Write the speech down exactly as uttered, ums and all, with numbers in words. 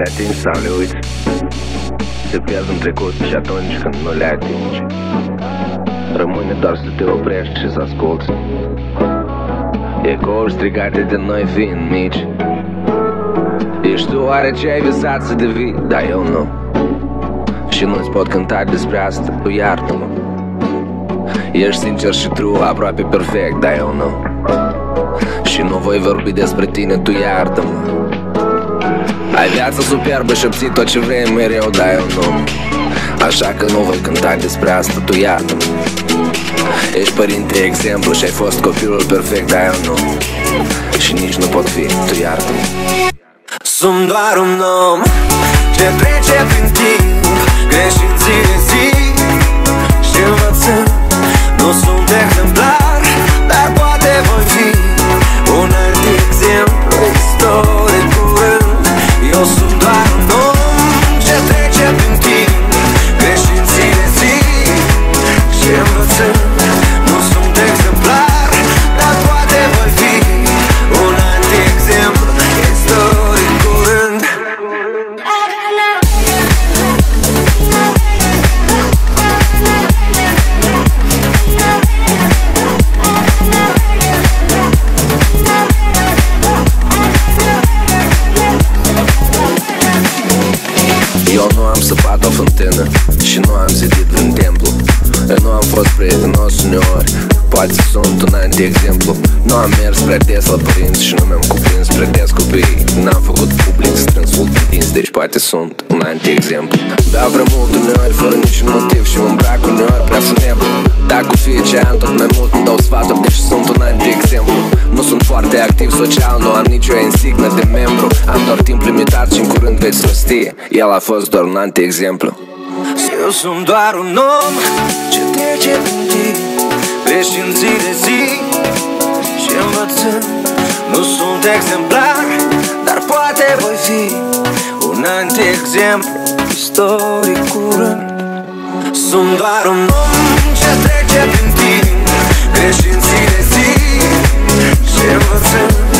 le atingi sau le uiți, te pierzi în trecut și atunci când nu le atingi, rămâne doar să te oprești și să asculți ecouri strigate de noi fiind mici. Ești tu oare ce ai visat să devii? Dar eu nu. Și nu-ți pot cânta despre asta, tu iartă-mă. Ești sincer și true, aproape perfect, dar eu nu. Și nu voi vorbi despre tine, tu iartă-mă. Ai viața superbă și obții tot ce vrei mereu, dar eu nu. Așa că nu voi cânta despre asta, tu iartă-mă. Ești părinte exemplu și ai fost copilul perfect, dar eu nu. Și nici nu pot fi, tu iartă-mă. Sunt doar un om ce trece prin timp, greșind zi de zi și învățând. Nu sunt exemplar, dar poate voi fi un alt exemplu istoric curând. Eu sunt doar un om ce trece prin timp, greșind zi de zi și învățând. Nu sunt exemplar, dar poate voi fi un alt exemplu istoric curând. Eu nu am săpat o fântână și nu am zidit vreun templu. Eu nu am fost prietenos uneori, poate sunt un anti-exemplu. Nu am mers prea des la părinți și nu mi-am cuprins prea des copiii. N-am făcut public strâns dinți, deci poate sunt un anti-exemplu. Beau prea mult uneori fără niciun motiv și mă îmbrac uneori prea funebru. Dar cu fiecare an tot mai mult îmi dau sfaturi, deci sunt un anti-exemplu. Nu sunt foarte activ social, nu am nicio insignă de membru. Am doar timp limitat și în curând veți rosti. El a fost doar un anti-exemplu. Eu sunt doar un om ce trece prin timp, greșind zi de zi și învățând. Nu sunt exemplar, dar poate voi fi un anti-exemplu istoric curând. Sunt doar un om ce trece prin timp, greșind zi de zi și învățând.